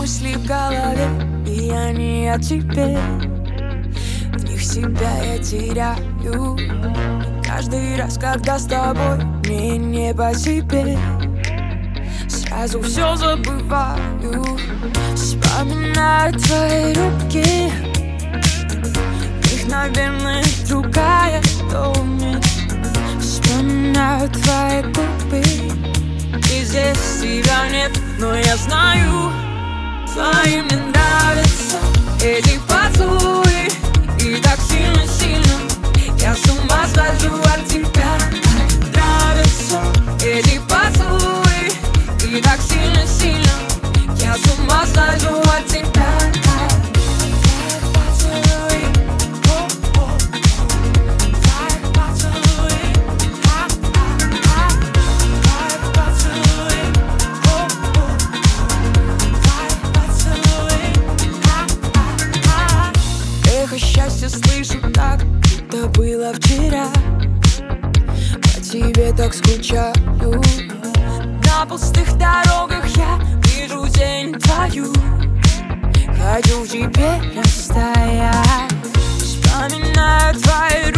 мысли в голове, и они о тебе. В них себя я теряю. Каждый раз, когда с тобой мне не по себе, сразу все забываю. Вспоминаю твои руки, в них, наверное, другая тонет. Вспоминаю твои губы, и здесь тебя нет, но я знаю, твои мне нравятся эти поцелуи. И так сильно-сильно я с ума схожу от тебя. Нравятся эти поцелуи. И так сильно-сильно я с ума схожу от тебя. Счастье слышу так, будто было вчера. По тебе так скучаю. На пустых дорогах я вижу тень твою. Хочу в тебе растаять. Вспоминаю твои руки,